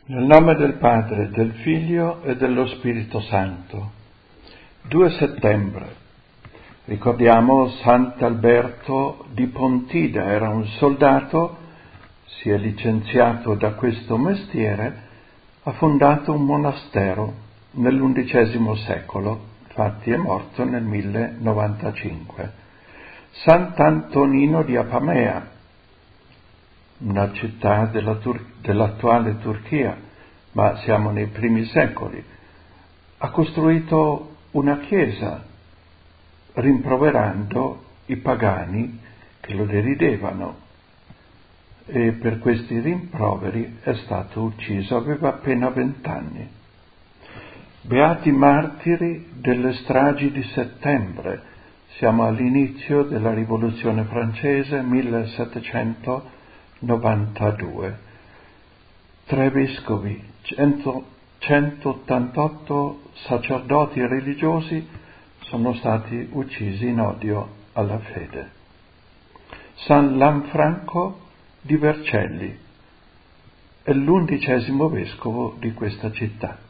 Nel nome del Padre, del Figlio e dello Spirito Santo. 2 settembre. Ricordiamo Sant'Alberto di Pontida, era un soldato, si è licenziato da questo mestiere, ha fondato un monastero nell'undicesimo secolo, infatti è morto nel 1095. Sant'Antonino di Apamea, una città dell'attuale Turchia, ma siamo nei primi secoli, ha costruito una chiesa rimproverando i pagani che lo deridevano, e per questi rimproveri è stato ucciso, aveva appena 20 anni. Beati martiri delle stragi di settembre, siamo all'inizio della Rivoluzione francese, 1792. 3 vescovi, 188 sacerdoti e religiosi sono stati uccisi in odio alla fede. San Lanfranco di Vercelli è l'11° vescovo di questa città.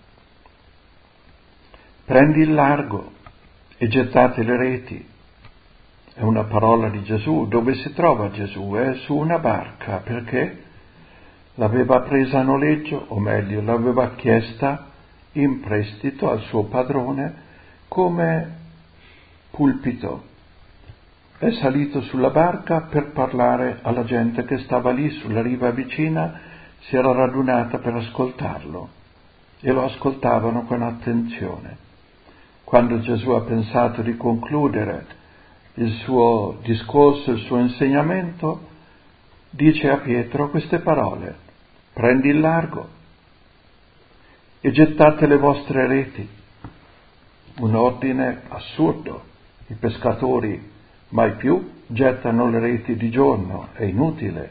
Prendi il largo e gettate le reti. È una parola di Gesù. Dove si trova Gesù? È su una barca, perché l'aveva presa a noleggio, o meglio, l'aveva chiesta in prestito al suo padrone come pulpito. È salito sulla barca per parlare alla gente che stava lì sulla riva vicina, si era radunata per ascoltarlo e lo ascoltavano con attenzione. Quando Gesù ha pensato di concludere il suo discorso, il suo insegnamento, dice a Pietro queste parole: prendi il largo e gettate le vostre reti. Un ordine assurdo. I pescatori mai più gettano le reti di giorno, è inutile.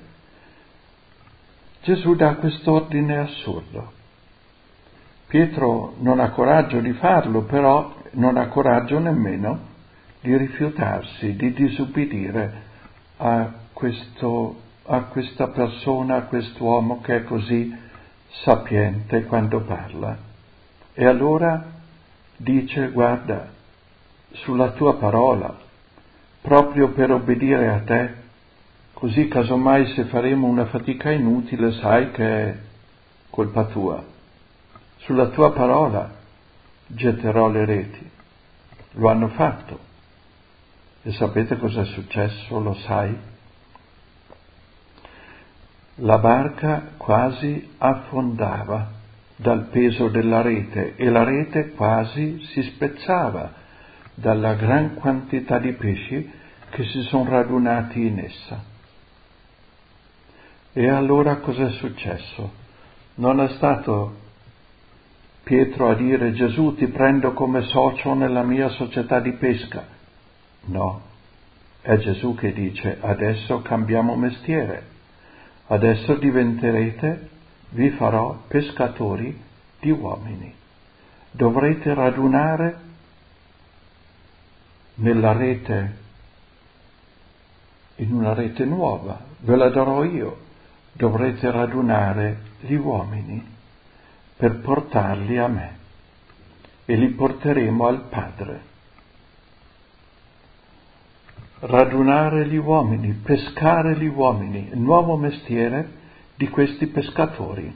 Gesù dà quest'ordine assurdo. Pietro non ha coraggio di farlo, però non ha coraggio nemmeno di rifiutarsi, di disubbidire a questa persona, a quest'uomo che è così sapiente quando parla. E allora dice: guarda, sulla tua parola, proprio per obbedire a te, così casomai se faremo una fatica inutile sai che è colpa tua. Sulla tua parola getterò le reti. Lo hanno fatto. E sapete cosa è successo? Lo sai? La barca quasi affondava dal peso della rete e la rete quasi si spezzava dalla gran quantità di pesci che si sono radunati in essa. E allora cosa è successo? Non è stato Pietro a dire: Gesù, ti prendo come socio nella mia società di pesca. No, è Gesù che dice: adesso cambiamo mestiere, adesso diventerete, vi farò pescatori di uomini. Dovrete radunare nella rete, in una rete nuova, ve la darò io, dovrete radunare gli uomini per portarli a me e li porteremo al Padre. Radunare gli uomini, pescare gli uomini, il nuovo mestiere di questi pescatori.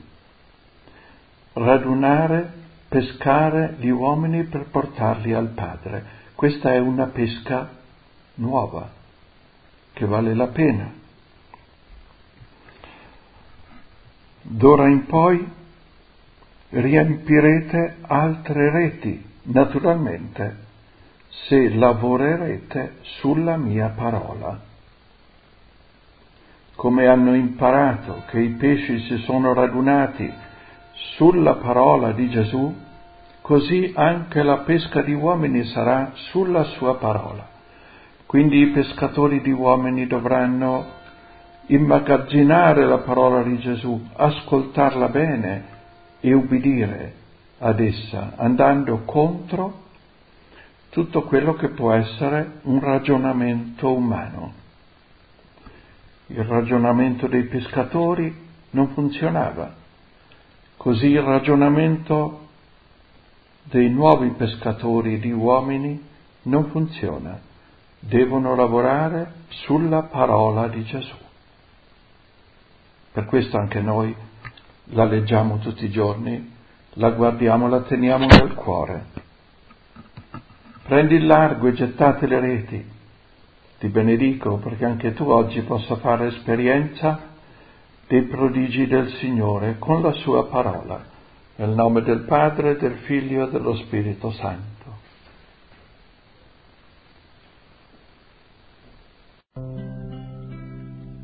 Radunare, pescare gli uomini per portarli al Padre. Questa è una pesca nuova, che vale la pena. D'ora in poi riempirete altre reti, naturalmente, se lavorerete sulla mia parola. Come hanno imparato che i pesci si sono radunati sulla parola di Gesù, così anche la pesca di uomini sarà sulla sua parola. Quindi i pescatori di uomini dovranno immagazzinare la parola di Gesù, ascoltarla bene e ubbidire ad essa, andando contro tutto quello che può essere un ragionamento umano. Il ragionamento dei pescatori non funzionava. Così il ragionamento dei nuovi pescatori di uomini non funziona. Devono lavorare sulla parola di Gesù. Per questo anche noi la leggiamo tutti i giorni, la guardiamo, la teniamo nel cuore. Prendi il largo e gettate le reti. Ti benedico perché anche tu oggi possa fare esperienza dei prodigi del Signore con la sua parola, nel nome del Padre, del Figlio e dello Spirito Santo.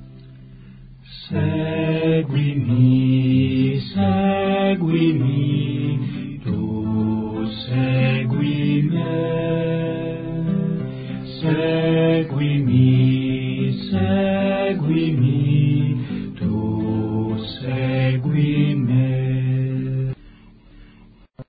Seguimi, seguimi.